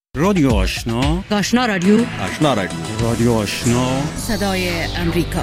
رادیو آشنا، آشنا رادیو، آشنا رادیو، رادیو آشنا، صدای امریکا.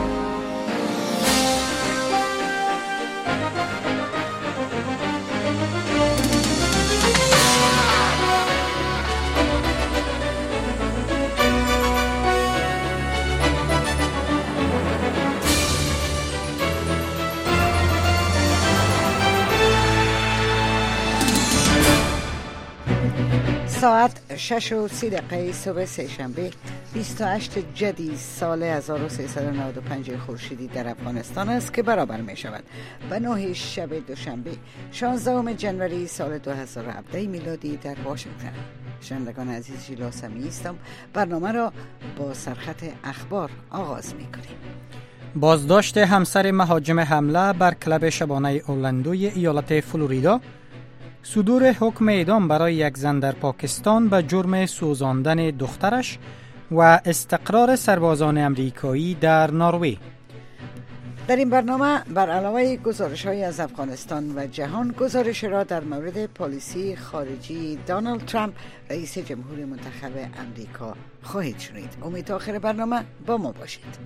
ساعت 6:30 صبح سه‌شنبه 28 جدی سال 1395 خورشیدی در افغانستان است که برابر می شود به 9 شب دوشنبه 16 جنوری سال 2017 میلادی در واشنگتن. شنوندگان عزیز، ژیلا سمیعی هستم. برنامه را با سرخط اخبار آغاز می کنیم. بازداشت همسر مهاجم حمله بر کلب شبانه اورلندوی ایالت فلوریدا، صدور حکم اعدام برای یک زن در پاکستان به جرم سوزاندن دخترش و استقرار سربازان امریکایی در نروژ. در این برنامه بر علاوه گزارش‌های از افغانستان و جهان، گزارش را در مورد پالیسی خارجی دونالد ترامپ رئیس جمهور منتخب امریکا خواهید شنید. امید آخر برنامه با ما باشید.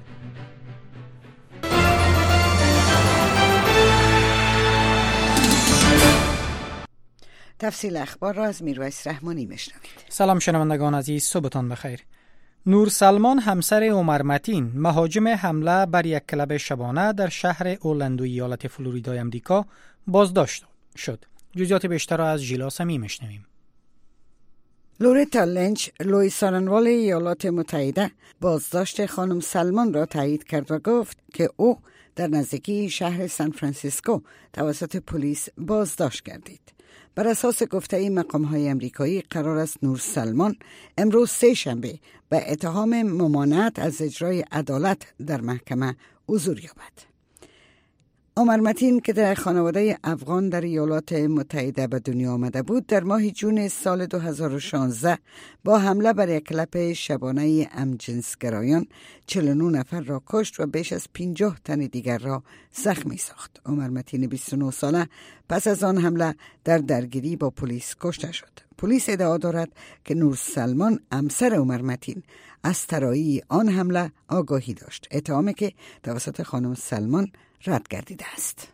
تفصیل اخبار را از میرویس رحمانی میشنوید. سلام شنوندگان عزیز، صبحتان بخیر. نور سلمان همسر عمر متین مهاجم حمله بر یک کلب شبانه در شهر اورلندو ایالت فلوریدا امریکا بازداشت شد. جزئیات بیشتر را از ژیلا سمیعی میشنویم. لوریتا لنچ، لوئیسیانوال ایالات متحده، بازداشت خانم سلمان را تایید کرد و گفت که او در نزدیکی شهر سان فرانسیسکو توسط پلیس بازداشت گردید. بر اساس گفته مقام‌های امریکایی قرار است نور سلمان امروز سه‌شنبه به اتهام ممانعت از اجرای عدالت در محکمه حضور یابد. عمر متین که در خانواده افغان در ایالات متحده به دنیا آمده بود، در ماه جون سال 2016 با حمله بر یک کلب شبانه همجنسگرایان 49 نفر را کشت و بیش از 50 تن دیگر را زخمی ساخت. عمر متین 29 ساله پس از آن حمله در درگیری با پلیس کشته شد. پلیس ادعا دارد که نور سلمان همسر عمر متین از طرایی آن حمله آگاهی داشت، اتهامی که توسط خانم سلمان رد گردیده است.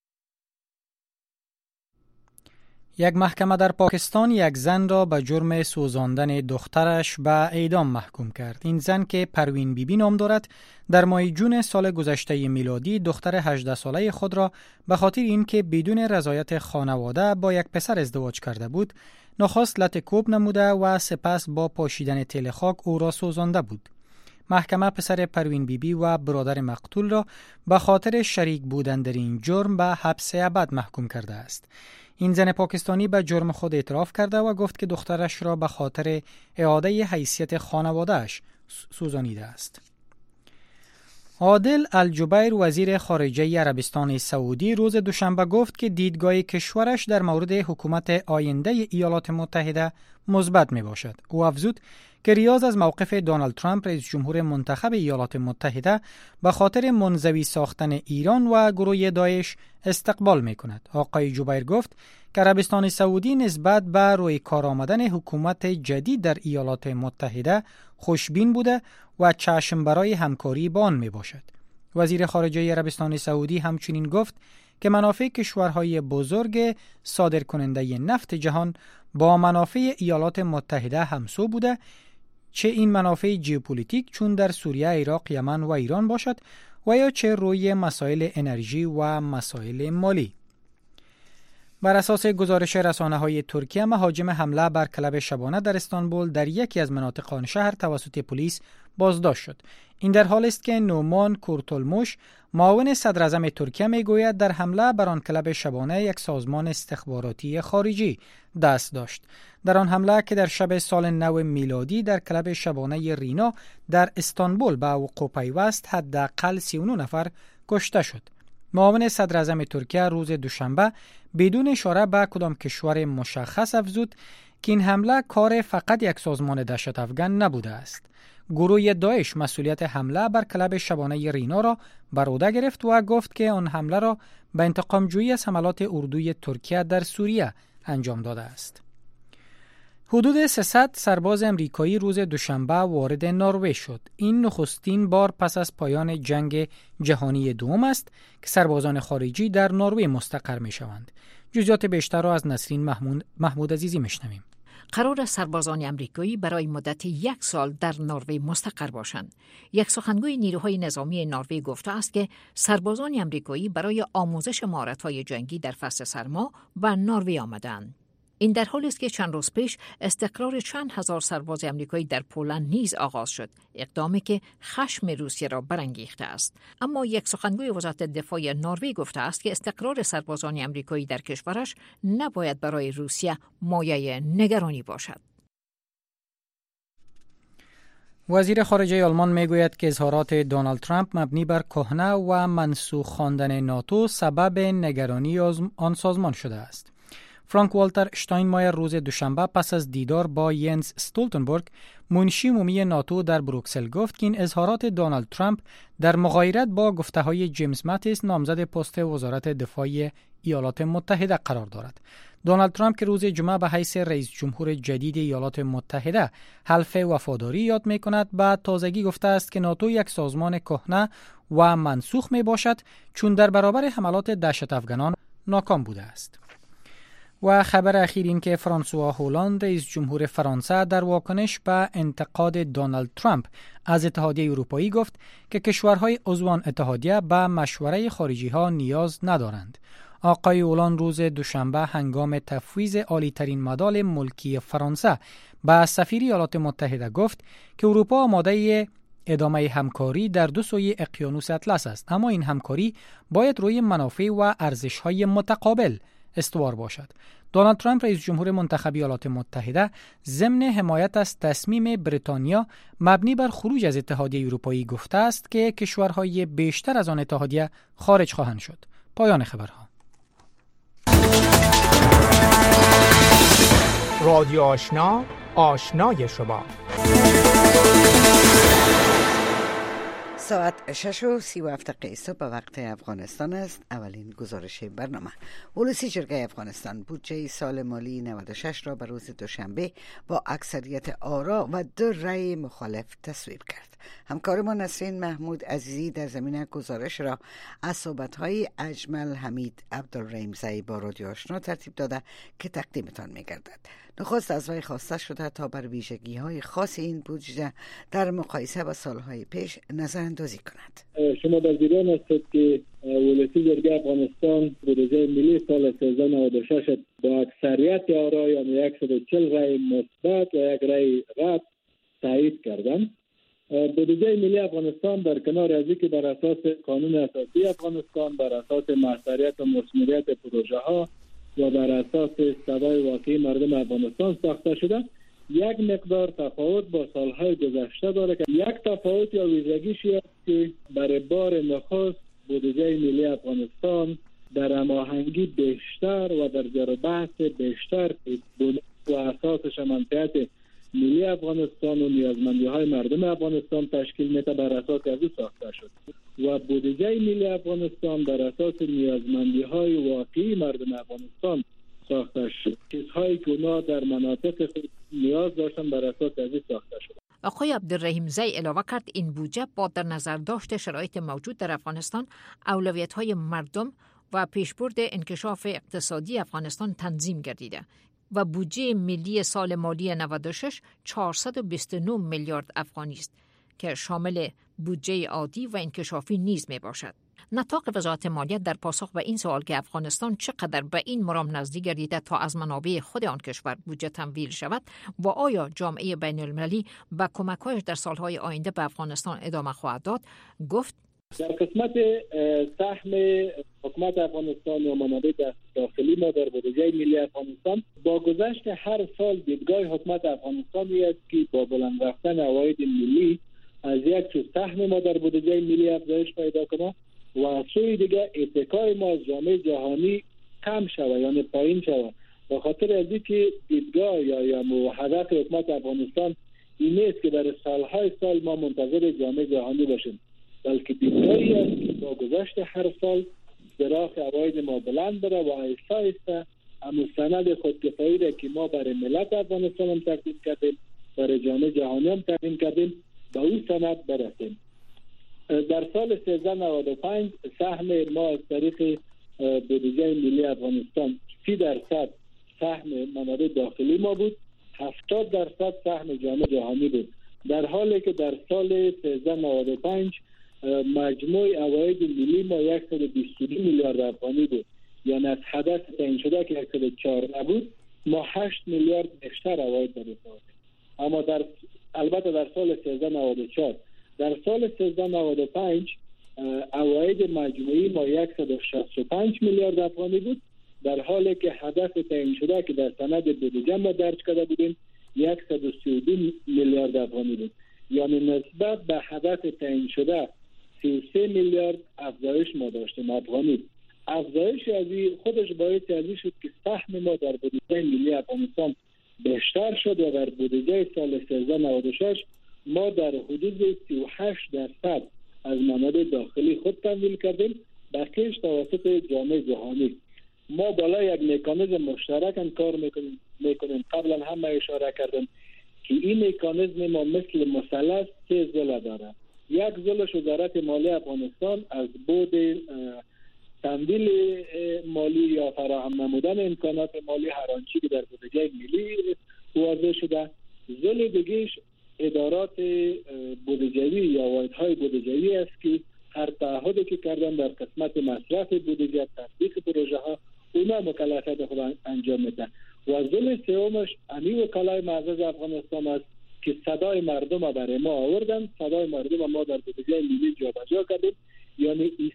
یک محکمه در پاکستان یک زن را به جرم سوزاندن دخترش به اعدام محکوم کرد. این زن که پروین بیبی نام دارد، در ماه جون سال گذشته میلادی دختر 18 ساله خود را به خاطر اینکه بدون رضایت خانواده با یک پسر ازدواج کرده بود، نخست لط کوب نموده و سپس با پاشیدن تیل خاک او را سوزانده بود. محکمه پسر پروین بیبی و برادر مقتول را به خاطر شریک بودن در این جرم به حبس ابد محکوم کرده است. این زن پاکستانی به جرم خود اعتراف کرده و گفت که دخترش را به خاطر اعاده حیثیت خانواده‌اش سوزانیده است. عادل الجبیر، وزیر خارجه عربستان سعودی، روز دوشنبه گفت که دیدگاه کشورش در مورد حکومت آینده ایالات متحده مثبت می باشد. او افزود که ریاض از موقف دونالد ترامپ رئیس جمهور منتخب ایالات متحده به خاطر منزوی ساختن ایران و گروه داعش استقبال می کند. آقای جبیر گفت که عربستان سعودی نسبت به روی کار آمدن حکومت جدید در ایالات متحده خوشبین بوده و چشم برای همکاری با آن می باشد. وزیر خارجه عربستان سعودی همچنین گفت که منافع کشورهای بزرگ صادرکننده نفت جهان با منافع ایالات متحده همسو بوده، چه این منافع ژئوپلیتیک چون در سوریه، عراق، یمن و ایران باشد و یا چه روی مسائل انرژی و مسائل مالی. بر اساس گزارش رسانه‌های ترکیه، مهاجم حمله بر کلب شبانه در استانبول در یکی از مناطق آن شهر توسط پلیس بازداشت شد. این در حال است که نومان کورتولموش، معاون صدر اعظم ترکیه، میگوید در حمله بر آن کلب شبانه یک سازمان استخباراتی خارجی دست داشت. در آن حمله که در شب سال نو میلادی در کلب شبانه رینا در استانبول به وقوع پیوست، حداقل 39 نفر کشته شد. معاون صدر اعظم ترکیه روز دوشنبه بدون اشاره به کدام کشور مشخص افزود که این حمله کار فقط یک سازمان دهشت افغان نبوده است. گروه داعش مسئولیت حمله بر کلب شبانه رینا را بر عهده گرفت و گفت که آن حمله را به انتقام جویی از حملات اردوی ترکیه در سوریه انجام داده است. حدود 300 سرباز امریکایی روز دوشنبه وارد نروژ شد. این نخستین بار پس از پایان جنگ جهانی دوم است که سربازان خارجی در نروژ مستقر می شوند. جزئیات بیشتر را از نسرین محمود عزیزی میشنویم. قرار است سربازان امریکایی برای مدت 1 سال در نروژ مستقر باشند. یک سخنگوی نیروهای نظامی نروژ گفته است که سربازان امریکایی برای آموزش مهارت‌های جنگی در فصل سرما به نروژ آمدند. این در حالی است که چند روز پیش استقرار چند هزار سرباز امریکایی در پولند نیز آغاز شد، اقدامی که خشم روسیه را برانگیخته است. اما یک سخنگوی وزارت دفاع نروژ گفته است که استقرار سربازان امریکایی در کشورش نباید برای روسیه مایه نگرانی باشد. وزیر خارجه آلمان میگوید که اظهارات دونالد ترامپ مبنی بر کهنه و منسوخ خواندن ناتو سبب نگرانی آن سازمان شده است. فرانک والتر شتاینمایر روز دوشنبه پس از دیدار با ینس استولتنبرگ منشی عمومی ناتو در بروکسل گفت که این اظهارات دونالد ترامپ در مغایرت با گفته‌های جیمز ماتیس نامزد پست وزارت دفاع ایالات متحده قرار دارد. دونالد ترامپ که روز جمعه به حیث رئیس جمهور جدید ایالات متحده حلف وفاداری یاد می‌کند، به تازگی گفته است که ناتو یک سازمان کهنه و منسوخ میباشد چون در برابر حملات دهشت افغانان ناکام بوده است. و خبر اخیر این که فرانسوا هولند رئیس جمهور فرانسه در واکنش به انتقاد دونالد ترامپ از اتحادیه اروپایی گفت که کشورهای عضو آن اتحادیه به مشوره خارجی ها نیاز ندارند. آقای هولند روز دوشنبه هنگام تفویض عالی‌ترین مدال ملکی فرانسه به سفیر ایالات متحده گفت که اروپا آماده ادامه همکاری در دو سوی اقیانوس اطلس است، اما این همکاری باید روی منافع و ارزش‌های متقابل استوار باشد. دونالد ترامپ رئیس جمهور منتخب ایالات متحده ضمن حمایت از تصمیم بریتانیا مبنی بر خروج از اتحادیه اروپایی گفته است که کشورهای بیشتر از آن اتحادیه خارج خواهند شد. پایان خبرها. رادیو آشنا، آشنای شما. ساعت 6:37 صبح به وقت افغانستان است. اولین گزارش برنامه. ولسی جرگه افغانستان بودجه سال مالی 96 را به روز دوشنبه با اکثریت آرا و 2 رأی مخالف تصویب کرد. همکارمان نسرین محمود عزیزی در زمینه گزارش را از صحبت‌های اجمل حمید عبدالرحیمزی با رادیو آشنا ترتیب داده که تقدیمتان می‌گردد. نخست از وی خواسته شده تا بر ویژگی‌های خاص این بودجه در مقایسه با سال‌های پیش نظراندازی کند. شما در جریان هستید که ولسی جرگه افغانستان بودجه ملی سال 1396 با اکثریت آرا یعنی 140 رأی مثبت و 1 رأی رد تایید کردند. بودجه ملی افغانستان در کنار از اینکه بر اساس قانون اساسی افغانستان، بر اساس محضریت و مسئولیت پروژه ها و بر اساس استوای واقعی مردم افغانستان ساخته شده، یک مقدار تفاوت با سالهای گذشته داره که یک تفاوت یا ویژگیش است که برای بار نخست بودجه ملی افغانستان در هماهنگی بیشتر و در جر و بحث بیشتر و اساسش منطقه ملی افغانستان و نیازمندی‌های مردم افغانستان تشکیل میده، بر اساس از ساخته شد و بودجه ملی افغانستان بر اساس نیازمندی‌های واقعی مردم افغانستان ساخته شد. چیزهایی که اونا در مناطق نیاز داشتن بر اساس از ساخته شد. آقای عبدالرحیمزی علاوه کرد این بودجه با در نظر داشت شرایط موجود در افغانستان، اولویت‌های مردم و پیشبرد انکشاف اقتصادی افغانستان تنظیم گردیده و بودجه ملی سال مالی 96 429 میلیارد افغانی است که شامل بودجه عادی و انکشافی نیز می باشد. نطاق وزارت مالیات در پاسخ به این سوال که افغانستان چقدر به این مرام نزدیک گردیده تا از منابع خود آن کشور بودجه تمویل شود و آیا جامعه بین المللی به کمک‌هایش در سالهای آینده به افغانستان ادامه خواهد داد، گفت در قسمت سهم حکومت افغانستان و منابع داخلی ما در بودجه ملی افغانستان با گذشت هر سال دیدگاه حکومت افغانستان است که با بلند رفتن عواید ملی از یک سو سهم ما در بودجه ملی افزایش پیدا کنه و از سوی دیگه اتکای ما از جامعه جهانی کم شود یعنی پایین شود. به خاطر از اینکه دیدگاه یا هدف حکومت افغانستان این نیست که در سالهای سال ما منتظر جامعه جهانی باشیم، بلکه دیدگاهی است که با گذشت هر سال دراخ عواید ما بلند بره و آهسته آهسته همون سند خودکفایی را که ما برای ملت افغانستان هم تقدیم کردیم، برای جامعه جهانی هم تقدیم کردیم، به اون سند برسیم. در سال 1395 سهم ما از طریق بودجه ملی افغانستان 30% سهم منابع داخلی ما بود، 70% سهم جامعه جهانی بود، در حالی که در سال 1395 مجموع عواید ملی ما 122 میلیارد افغانی بود. یعنی از هدف تعیین شده که 104 نبود، ما 8 میلیارد بیشتر عواید داریم. اما البته در سال 1394 در سال 1395 عواید مجموعی ما 165 میلیارد افغانی بود، در حالی که هدف تعیین شده که در سند بودجه ما درج کرده بودیم 132 میلیارد افغانی بود. یعنی نسبت به هدف تعیین شده 33 میلیارد افزایش ما داشتیم افغانی. افزایش از خودش باعث ازی شد که سهم ما در بودجه ملی افغانستان بیشتر شد و در بودجه سال 1396 ما در حدود 38% از منابع داخلی خود تمویل کردیم، بقیه‌اش توسط جامعه جهانی. ما بالای یک مکانیزم مشترک کار میکنیم. قبلا هم اشاره کردم که این مکانیزم ما مثل مثلث 3 ضلع داره. یک ضلعش وزارت مالی افغانستان از بود تمویل مالی یا فراهم نمودن امکانات مالی هر آنچه که در بودجه ملی واضح شده. ضلع دیگه‌اش ادارات بودجه‌ای یا واحدهای بودجه‌ای است که هر تعهدی که کردن در قسمت مصرف بودجه، تطبیق پروژه ها، اونا مکلفیت خود انجام میدن. و ضلع سومش امی وکلای معزز افغانستان است که صدای مردم برای ما آوردن، صدای مردم ما در بودجه ملی جابجا کردیم. یعنی این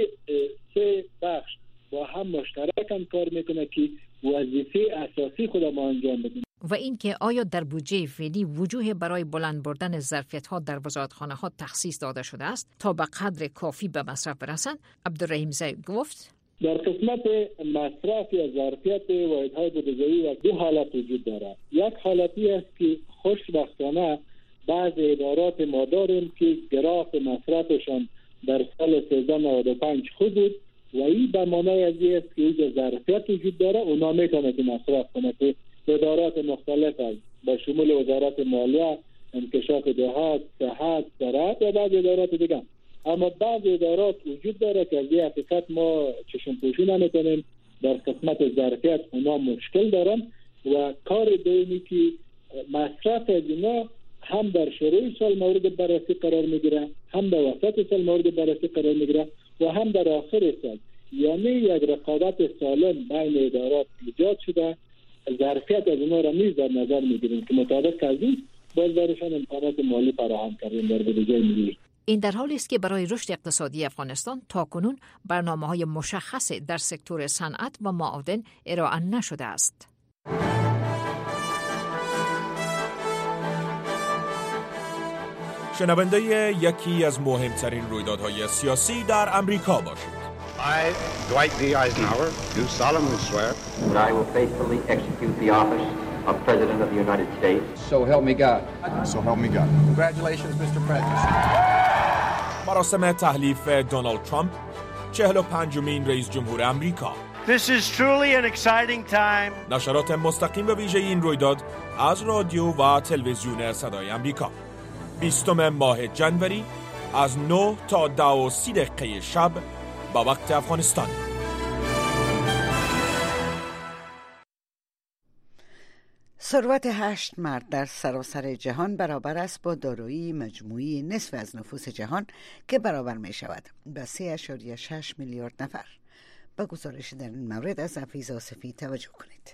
سه بخش با هم مشترکاً کار میکنه که وظیفه اساسی خود ما انجام بدیم. و اینکه آیا در بودجه فعلی وجوه برای بلند بردن ظرفیت‌ها در وزارتخانه‌ها تخصیص داده شده است تا به قدر کافی به مصرف برسند؟ عبدالرحیم زئی گفت در قسمت مصرف یا ظرفیت واحدهای بودجه‌ای و دو حالت وجود دارد. یک حالتی است که خوشبختانه بعض ادارات ما داریم که گراف مصرفشان در سال 1395 خوب بود و این به معنای از این است که اینجا ظرفیت وجود داره، اونا میتونه که مصرف کنه که ادارات مختلف است با شمول وزارت مالیه، انکشاف دهات، صحت، زراعت و بعض ادارات دیگه. اما بعض ادارات وجود داره که از این حقیقت ما چشم پوشی نمیکنیم، در قسمت ظرفیت اونا مشکل دارن و کار دومی که مصرف از اینا هم در شروع سال مورد بررسی قرار میگیره، هم در وسط سال مورد بررسی قرار میگیره و هم در آخر سال. یعنی یک رقابت سالم بین ادارات ایجاد شده. ظرفیت از اونها را نیز در نظر میگیریم که مطابق از این باز برشان امکانات مالی فراهم کردیم در بودجه ملی. این در حالی است که برای رشد اقتصادی افغانستان تاکنون برنامه‌های مشخص در سکتور صنعت و معادن ارائه نشده است. شنونده یکی از مهمترین رویدادهای سیاسی در امریکا باشید. I, Dwight D. Eisenhower, do solemnly swear that I will faithfully execute the office of President of the United States. So help me God. So help me God. Congratulations, Mr. President. مراسم تحلیف دونالد ترامپ 45مین رئیس جمهور امریکا. This is truly an exciting time. نشرات مستقیم و ویژه این رویداد از رادیو و تلویزیون صدای امریکا. 20 ماه جنوری از 9 تا 10:30 شب با وقت افغانستان. ثروت 8 مرد در سراسر جهان برابر است با دارایی مجموعی نصف از نفوس جهان که برابر می شود به 3.6 میلیارد نفر. با گزارش در این مورد از افیزا سفید توجه کنید.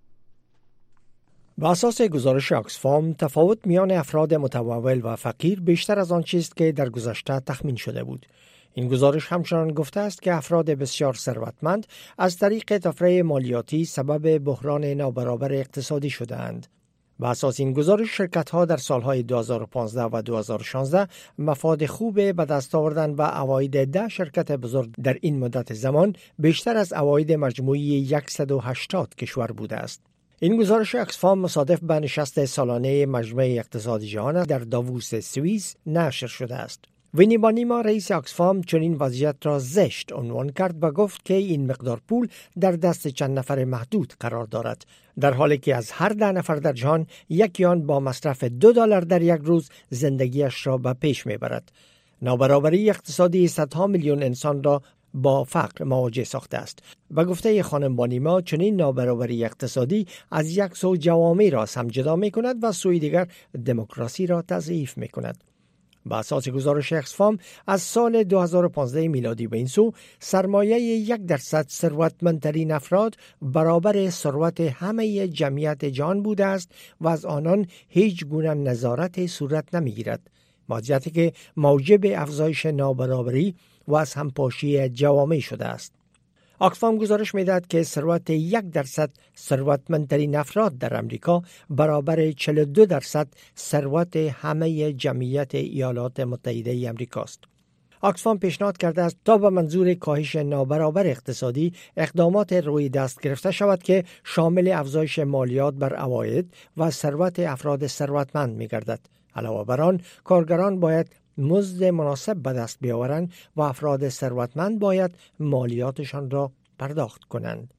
بر اساس گزارش آکسفام، تفاوت میان افراد متمول و فقیر بیشتر از آن چیست که در گذشته تخمین شده بود. این گزارش همچنان گفته است که افراد بسیار ثروتمند از طریق تفریح مالیاتی سبب بحران نابرابر اقتصادی شده‌اند. بر اساس این گزارش، شرکت‌ها در سالهای 2015 و 2016 مفاد خوب به دست آوردن و عواید 10 شرکت بزرگ در این مدت زمان بیشتر از عواید مجموعی 180 کشور بوده است. این گزارش آکسفام مصادف به نشست سالانه مجمع اقتصادی جهان در داووس سوئیس نشر شده است. وینی بانیما رئیس آکسفام چنین وضعیت را زشت عنوان کرد و گفت که این مقدار پول در دست چند نفر محدود قرار دارد، در حالی که از هر 10 نفر در جهان یکی آن با مصرف $2 در یک روز زندگیش را به پیش میبرد. نابرابری اقتصادی صدها میلیون انسان را با فقر مواجه ساخته است. و گفته خانم بانیما چنین نابرابری اقتصادی از یک سو جوامع را سمجدا می کند و سوی دیگر دموکراسی را تضعیف می کند. با اساس گزارش اکسفام از سال 2015 میلادی به این سو سرمایه 1% ثروتمندترین افراد برابر ثروت همه جمعیت جهان بوده است و از آنان هیچ گونه نظارت صورت نمیگیرد، وضعیتی که موجب افزایش نابرابری و از همپاشی جوامع شده است. آکسفام گزارش می‌دهد که ثروت 1% ثروتمندترین افراد در امریکا برابر 42% ثروت همه جمعیت ایالات متحده آمریکا است. آکسفام پیشنهاد کرده است تا به منظور کاهش نابرابری اقتصادی اقدامات روی دست گرفته شود که شامل افزایش مالیات بر عواید و ثروت افراد ثروتمند می‌گردد. علاوه بر آن، کارگران باید مزد مناسب به دست بیاورند و افراد ثروتمند باید مالیاتشان را پرداخت کنند.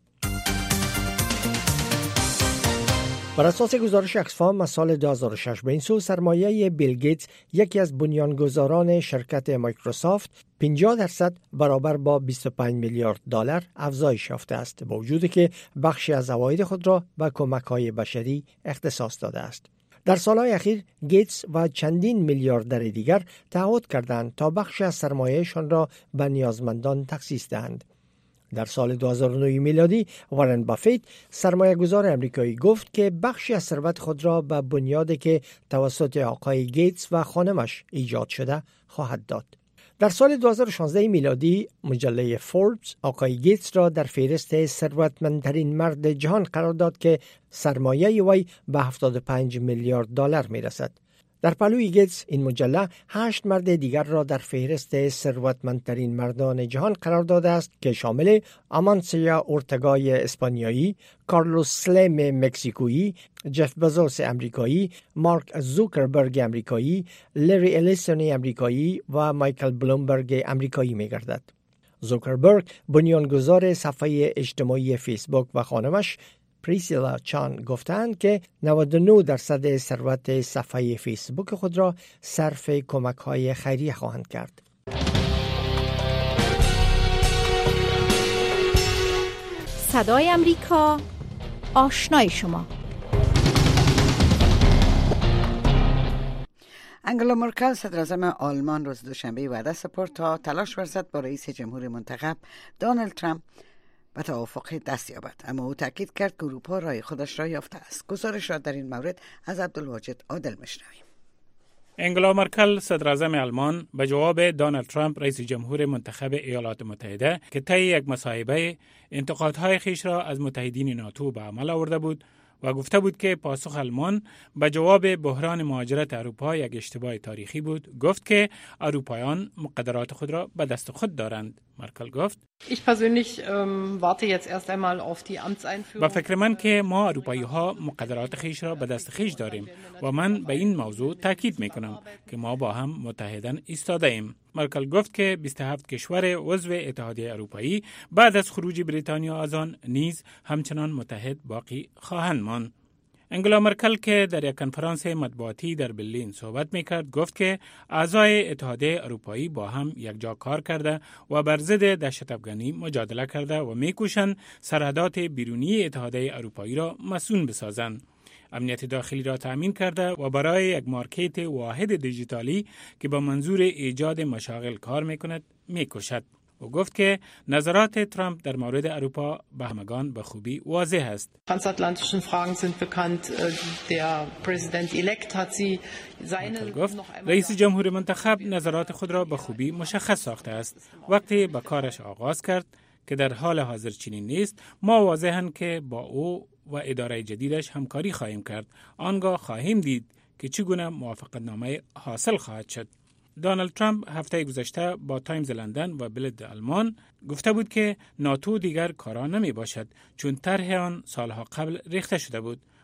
بر اساس گزارش اکسفام از سال 2006 به این سو سرمایه بیل گیتس، یکی از بنیانگذاران شرکت مایکروسافت، 50% برابر با $25 میلیارد افزایش یافته است، با وجودی که بخشی از عواید خود را به کمک‌های بشری اختصاص داده است. در سالهای اخیر گیتس و چندین میلیاردر دیگر تعهد کردند تا بخش از سرمایه‌شان را به نیازمندان تخصیص دهند. در سال 2009 میلادی وارن بافیت سرمایه‌گذار امریکایی گفت که بخشی از ثروت خود را به بنیادی که توسط آقای گیتس و خانمش ایجاد شده خواهد داد. در سال 2016 میلادی مجله فوربس آقای گیتس را در فهرست ثروتمندترین مرد جهان قرار داد که سرمایه وی به $75 میلیارد میرسد. در پهلوی گیتس این مجله 8 مرد دیگر را در فهرست ثروتمندترین مردان جهان قرار داده است که شامل آمانسیا اورتگای اسپانیایی، کارلوس سلیم مکزیکویی، جف بزوس امریکایی، مارک زوکربرگ امریکایی، لری الیسون امریکایی و مایکل بلومبرگ امریکایی می گردد. زوکربرگ بنیانگذار صفحه اجتماعی فیسبوک و خانمش پریسیلا چان گفتند که 99% ثروت صفحه فیسبوک خود را صرف کمک‌های خیریه خواهند کرد. صدای امریکا، آشنای شما. انگلا مرکل صدراعظم آلمان روز دوشنبه وعده سپرد تا تلاش ورزد با رئیس جمهور منتخب دونالد ترامپ به توافق دست یابد، اما او تاکید کرد که اروپا رای خودش را یافته است. گزارش را در این مورد از عبدالواجد عادل میشنویم. انگلا مرکل صدراعظم آلمان به جواب دونالد ترامپ رئیس جمهور منتخب ایالات متحده که طی یک مصاحبه انتقادهای خیش را از متحدین ناتو به عمل آورده بود و گفته بود که پاسخ آلمان به جواب بحران مهاجرت اروپا یک اشتباه تاریخی بود. گفت که اروپایان مقدرات خود را به دست خود دارند. مرکل گفت: Ich persönlich warte jetzt erst einmal auf die Amtseinführung. با فکر من که ما اروپایی ها مقدرات خیش را به دست خیش داریم و من به این موضوع تاکید می کنم که ما با هم متحدن ایستاده ایم. مرکل گفت که 27 کشور عضو اتحادیه اروپایی بعد از خروج بریتانیا از آن نیز همچنان متحد باقی خواهند ماند. انگلا مرکل که در یک کنفرانس مطبوعاتی در برلین صحبت میکرد گفت که اعضای اتحادیه اروپایی با هم یکجا کار کرده و بر ضد دهشت‌افغانی مجادله کرده و میکوشند سرحدات بیرونی اتحادیه اروپایی را مصون بسازند، امنیت داخلی را تأمین کرده و برای یک مارکت واحد دیجیتالی که با منظور ایجاد مشاغل کار میکند میکوشد. و گفت که نظرات ترامپ در مورد اروپا به همگان به خوبی واضح است. Transatlantischen Fragen sind bekannt. Der Präsident-elect hat sie seine گفت رئیس جمهور منتخب نظرات خود را به خوبی مشخص ساخته است. وقتی به کارش آغاز کرد که در حال حاضر چنین نیست، ما واضحاً که با او و اداره جدیدش همکاری خواهیم کرد. آنگاه خواهیم دید که چگونه موافقتنامه حاصل خواهد شد. دونالد ترامپ هفته گذشته با تایمز لندن و بلد آلمان گفته بود که ناتو دیگر کارا نمی باشد چون طرح آن سالها قبل ریخته شده بود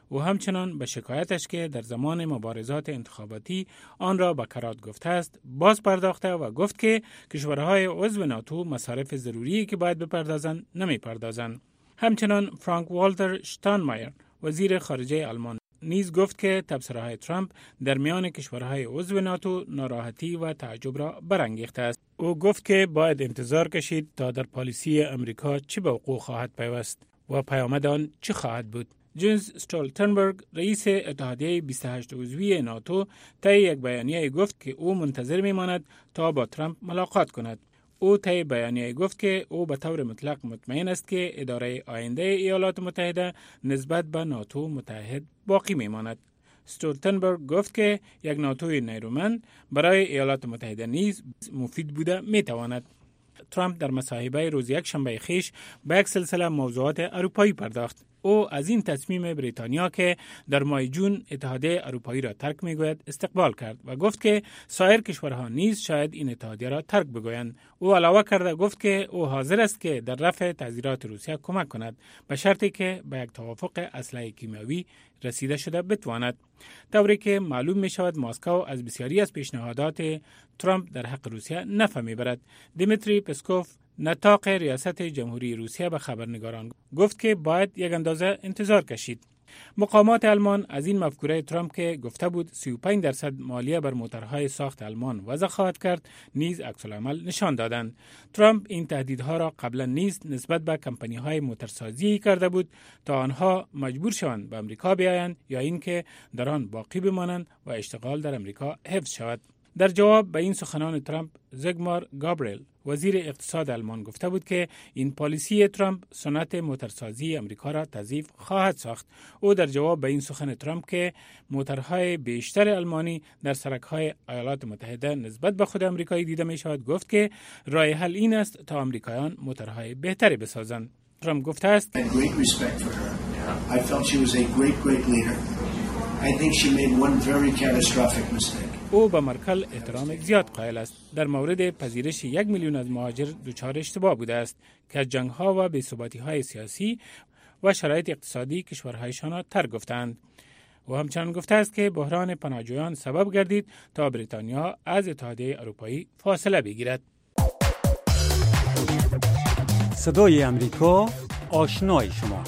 او همچنان به شکایتش که در زمان مبارزات انتخاباتی آن را به کرات گفته است باز پرداخته و گفت که کشورهای عضو ناتو مصارف ضروری که باید بپردازند نمیپردازند. همچنان فرانک والتر شتاینمایر وزیر خارجه آلمان نیز گفت که تبصره‌های ترامپ در میان کشورهای عضو ناتو ناراحتی و تعجب را برانگیخته است. او گفت که باید انتظار کشید تا در پالیسی امریکا چه به وقوع خواهد پیوست و پیامد آن چه خواهد بود. جنز استولتنبرگ رئیس اتحادیه 28 عضوی ناتو طی یک بیانیه گفت که او منتظر میماند تا با ترامپ ملاقات کند. او طی بیانیه گفت که او به طور مطلق مطمئن است که اداره آینده ایالات متحده نسبت به ناتو متحد باقی میماند. استولتنبرگ گفت که یک ناتوی نیرومند برای ایالات متحده نیز مفید بوده میتواند. ترامپ در مصاحبه روز یکشنبه خویش به یک سلسله موضوعات اروپایی پرداخت. او از این تصمیم بریتانیا که در ماه جون اتحادیه اروپایی را ترک میگوید استقبال کرد و گفت که سایر کشورها نیز شاید این اتحادیه را ترک بگویند. او علاوه کرده گفت که او حاضر است که در رفع تعزیرات روسیه کمک کند به شرطی که به یک توافق اسلحه کیمیایی رسیده شده بتواند. طوری که معلوم می شود مسکو از بسیاری از پیشنهادات ترامپ در حق روسیه نفع میبرد. دیمیتری پسکوف نطاق ریاست جمهوری روسیه به خبرنگاران گفت که باید یک اندازه انتظار کشید. مقامات آلمان از این مفکوره ترامپ که گفته بود 35% مالیه بر موتورهای ساخت آلمان وضع خواهد کرد نیز عکس‌العمل نشان دادند. ترامپ این تهدیدها را قبلا نیز نسبت به کمپانی‌های موتورسازی کرده بود تا آنها مجبور شوند به آمریکا بیایند یا اینکه در آن باقی بمانند و اشتغال در آمریکا حفظ شود. در جواب به این سخنان ترامپ، زیگمار گابریل وزیر اقتصاد آلمان گفته بود که این پالیسی ترامپ صنعت موتورسازی آمریکا را تضعیف خواهد ساخت. او در جواب به این سخن ترامپ که موتورهای بیشتر آلمانی در سرک‌های ایالات متحده نسبت به خود آمریکایی دیده می شود گفت که راه حل این است تا آمریکایان موتورهای بهتری بسازند. ترامپ گفته است او به مرکل احترام زیاد قائل است. در مورد پذیرش 1 میلیون از مهاجر دچار اشتباه بوده است که از جنگ‌ها و بی‌ثباتی‌های سیاسی و شرایط اقتصادی کشورهایشان را ترک گفتند. او همچنان گفته است که بحران پناهجویان سبب گردید تا بریتانیا از اتحادیه اروپایی فاصله بگیرد. صدای امریکا، آشنای شما.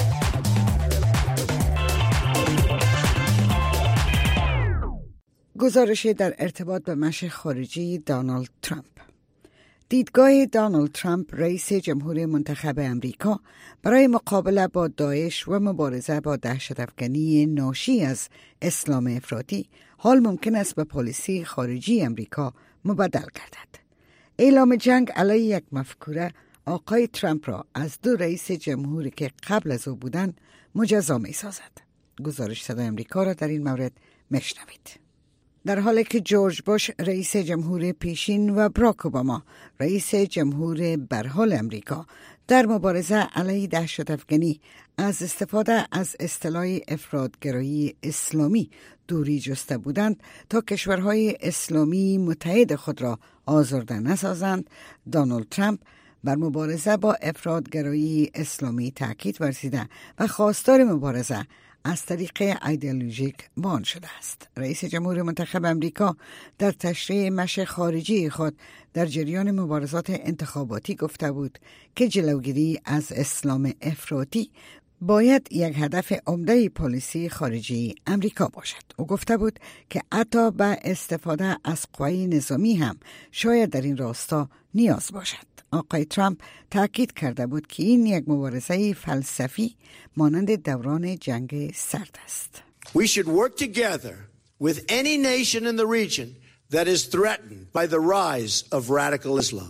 گزارشی در ارتباط به مشی خارجی دونالد ترامپ. دیدگاه دونالد ترامپ رئیس جمهور منتخب امریکا برای مقابله با داعش و مبارزه با دهشت‌افکنی ناشی از اسلام افراطی حال ممکن است به پالیسی خارجی امریکا مبدل گردد. اعلام جنگ علیه یک مفکوره آقای ترامپ را از دو رئیس جمهوری که قبل از او بودند مجزا می سازد. گزارش صدای امریکا را در این مورد میشنوید. در حالی که جورج بوش رئیس جمهور پیشین و براک اوباما رئیس جمهور برحال امریکا در مبارزه علیه دهشت‌افکنی از استفاده از اصطلاح افراط‌گرایی اسلامی دوری جسته بودند تا کشورهای اسلامی متحد خود را آزرده نسازند، دونالد ترامپ بر مبارزه با افراط‌گرایی اسلامی تاکید ورزیده و خواستار مبارزه از طریق ایدئولوژیک بان شده است. رئیس جمهور منتخب امریکا در تشریح مشی خارجی خود در جریان مبارزات انتخاباتی گفته بود که جلوگیری از اسلام افراطی باید یک هدف عمده پالیسی خارجی امریکا باشد. او گفته بود که حتی به استفاده از قوای نظامی هم شاید در این راستا نیاز باشد. آقای ترامپ تاکید کرده بود که این یک مبارزه فلسفی مانند دوران جنگ سرد است. We should work together with any nation in the region that is threatened by the rise of radical Islam.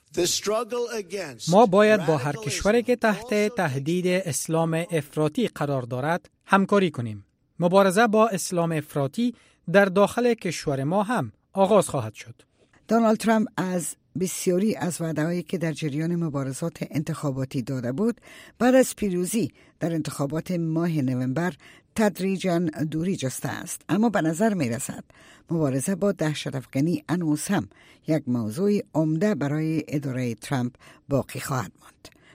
ما باید با هر کشوری که تحت تهدید اسلام افراطی قرار دارد همکاری کنیم. مبارزه با اسلام افراطی در داخل کشور ما هم آغاز خواهد شد. دونالد ترامپ از بسیاری از وعده‌هایی که در جریان مبارزات انتخاباتی داده بود بعد از پیروزی در انتخابات ماه نوامبر تدریجاً دوری جسته است، اما به نظر می رسد مبارزه با دهشت‌افکنی هنوز هم یک موضوع عمده برای اداره ترامپ باقی خواهد ماند.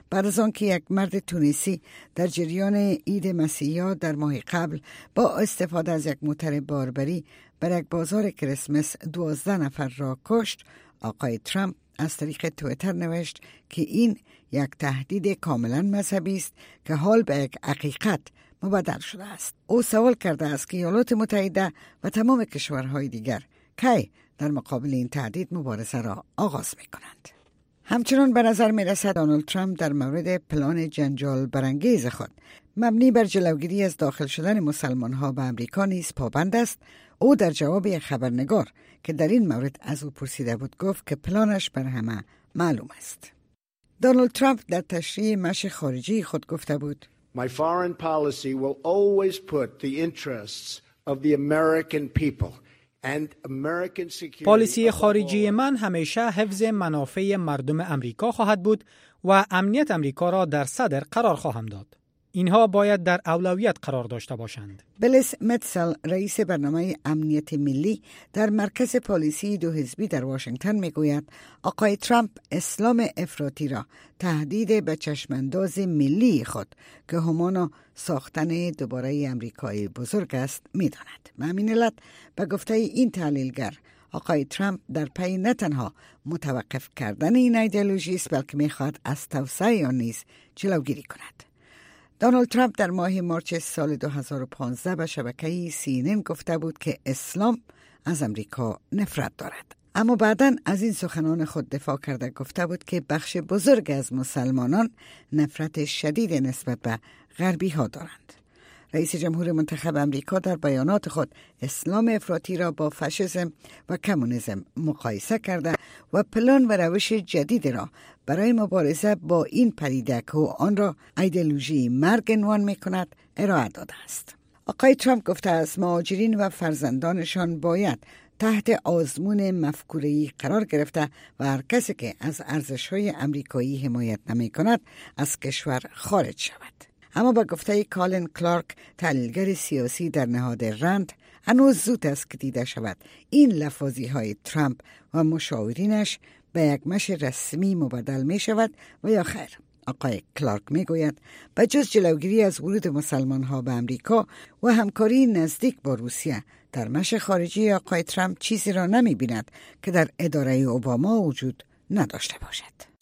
بعد از آنکه یک مرد تونسی در جریان عید مسیحا در ماه قبل با استفاده از یک موتر باربری بر یک بازار کریسمس 12 نفر را کشت، آقای ترامپ از طریق توییتر نوشت که این یک تهدید کاملا مذهبی است که حال به یک حقیقت مبدل شده است. او سوال کرده است که ایالات متحده و تمام کشورهای دیگر کی در مقابل این تهدید مبارزه را آغاز می کنند. همچنان به نظر می رسد دونالد ترامپ در مورد پلان جنجال برانگیز خود مبنی بر جلوگیری از داخل شدن مسلمان ها به امریکا نیز پابند است. او در جواب یک خبرنگار که در این مورد از او پرسیده بود گفت که پلانش بر همه معلوم است. دونالد ترامپ در تشریح مشی خارجی خود گفته بود: My foreign policy will always put the interests of the American people and American security. پالیسی خارجی من همیشه حفظ منافع مردم امریکا خواهد بود و امنیت امریکا را در صدر قرار خواهم داد. اینها باید در اولویت قرار داشته باشند. بلیس متسل، رئیس برنامه امنیت ملی در مرکز پالیسی دو حزبی در واشنگتن میگوید آقای ترامپ اسلام افراطی را تهدید به چشمانداز ملی خود که همانا ساختن دوباره امریکای بزرگ است میداند. به همین علت به گفته این تحلیلگر آقای ترامپ در پی نه تنها متوقف کردن این ایدئولوژی است بلکه میخواهد از توسعه آن نیز جلوگیری کند. دونالد ترامپ در ماه مارچ سال 2015 به شبکه CNN گفته بود که اسلام از امریکا نفرت دارد. اما بعداً از این سخنان خود دفاع کرده گفته بود که بخش بزرگ از مسلمانان نفرت شدید نسبت به غربی ها دارند. رئیس جمهور منتخب امریکا در بیانات خود اسلام افراطی را با فاشیسم و کمونیسم مقایسه کرده و پلان و روش جدید را برای مبارزه با این پدیده که آن را ایدئولوژی مرگ عنوان می‌کند ارائه داده است. آقای ترامپ گفته است مهاجرین و فرزندانشان باید تحت آزمون مفکوره‌ای قرار گرفته و هر کسی که از ارزش‌های امریکایی حمایت نمی‌کند از کشور خارج شود. اما با گفته کالین کلارک، تحلیلگر سیاسی در نهاد رند، هنوز زود است که دیده شود این لفاظی های ترامپ و مشاورینش به یک مش رسمی مبدل می شود و یا خیر. آقای کلارک می گوید به جز جلوگیری از ورود مسلمان ها به امریکا و همکاری نزدیک با روسیه، در مش خارجی آقای ترامپ چیزی را نمی بیند که در اداره اوباما وجود نداشته باشد.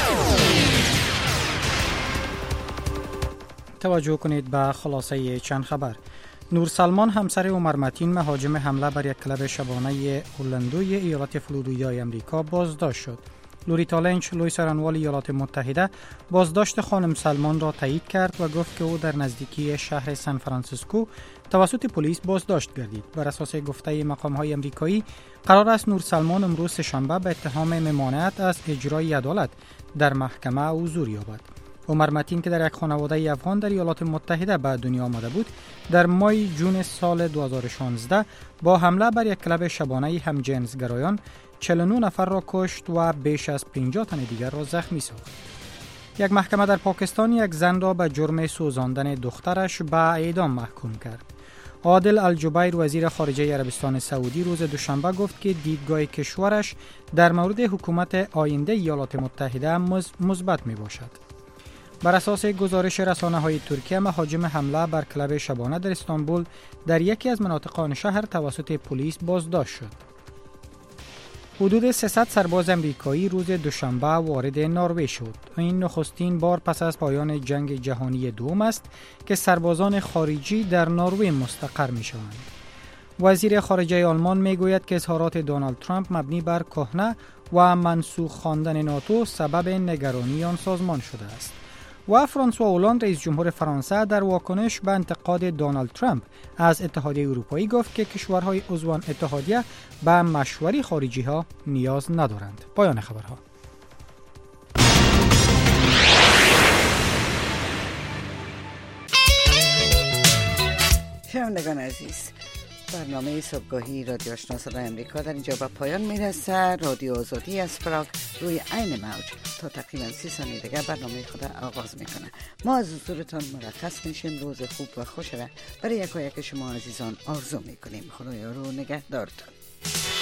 توجه کنید به خلاصه چند خبر. نور سلمان همسر عمر متین مهاجم حمله بر یک کلب شبانه اورلندوی ایالت فلوریدای امریکا بازداشت شد. لوریتا لنچ، لوی سرانوال ایالات متحده، بازداشت خانم سلمان را تایید کرد و گفت که او در نزدیکی شهر سان فرانسیسکو توسط پلیس بازداشت گردید. بر اساس گفته مقام‌های امریکایی قرار است نور سلمان امروز سه‌شنبه به اتهام ممانعت از اجرای عدالت در محکمه حضور یابد. عمر متین که در یک خانواده افغان در ایالات متحده به دنیا آمده بود، در ماه جون سال 2016 با حمله بر یک کلب شبانه همجنسگرایان 49 نفر را کشت و بیش از 50 تن دیگر را زخمی ساخت. یک محکمه در پاکستان یک زن را به جرم سوزاندن دخترش به اعدام محکوم کرد. عادل الجبیر، وزیر خارجه عربستان سعودی، روز دوشنبه گفت که دیدگاه کشورش در مورد حکومت آینده ایالات متحده مثبت می باشد. بر اساس گزارش رسانه‌های ترکیه، مهاجم حمله بر کلب شبانه در استانبول در یکی از مناطق آن شهر توسط پلیس بازداشت شد. حدود 300 سرباز امریکایی روز دوشنبه وارد نروژ شد. این نخستین بار پس از پایان جنگ جهانی دوم است که سربازان خارجی در نروژ مستقر می‌شوند. وزیر خارجه آلمان میگوید که اظهارات دونالد ترامپ مبنی بر کهنه و منسوخ خواندن ناتو سبب نگرانی آن سازمان شده است. و فرانسوا اولاند، رئیس جمهور فرانسه، در واکنش به انتقاد دونالد ترامپ از اتحادیه اروپایی گفت که کشورهای عضوان اتحادیه به مشوره خارجی ها نیاز ندارند. پایان خبرها. شنوندگان عزیز، برنامه صبحگاهی رادیو آشنا صدای امریکا در اینجا به پایان میرسه. رادیو آزادی از پراگ روی عین موج تا تقریبا 30 ثانیه دیگر برنامه خود آغاز میکنه. ما از حضورتان مرخص میشیم. روز خوب و خوش را برای یکایک شما عزیزان آرزو میکنیم. خدایا رو نگهدارتان.